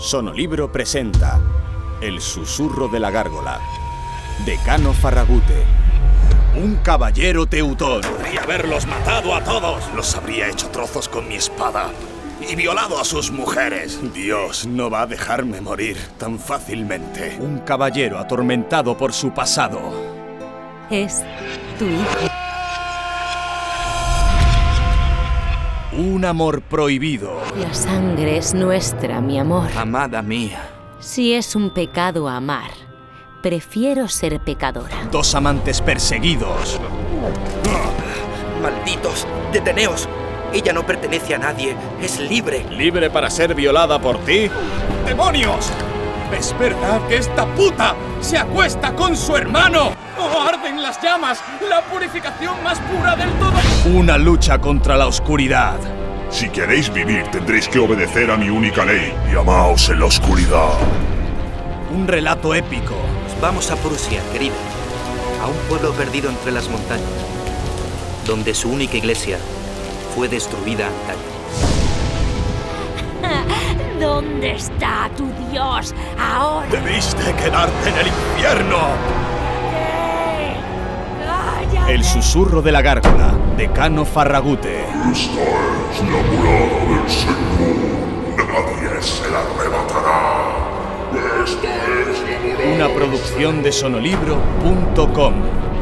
Sonolibro presenta El susurro de la gárgola, Decano Farragute. Un caballero teutón. Podría haberlos matado a todos. Los habría hecho trozos con mi espada y violado a sus mujeres. Dios no va a dejarme morir tan fácilmente. Un caballero atormentado por su pasado. Es tu hijo. Un amor prohibido. La sangre es nuestra, mi amor. Amada mía. Si es un pecado amar, prefiero ser pecadora. Dos amantes perseguidos. ¡Malditos! ¡Deteneos! Ella no pertenece a nadie. Es libre. ¿Libre para ser violada por ti? ¡Demonios! ¿Es verdad que esta puta se acuesta con su hermano? ¡Oh, arden las llamas! ¡La purificación más pura del todo! Una lucha contra la oscuridad. Si queréis vivir, tendréis que obedecer a mi única ley. Y amaos en la oscuridad. Un relato épico. Vamos a Prusia, querida. A un pueblo perdido entre las montañas, donde su única iglesia fue destruida antaño. ¿Dónde está tu Dios ahora? ¡Debiste quedarte en el infierno! ¡Cállate! El susurro de la gárgola, Decano Farragute. Esta es la morada del Señor. Nadie se la arrebatará. Esta es la morada. Una producción de sonolibro.com.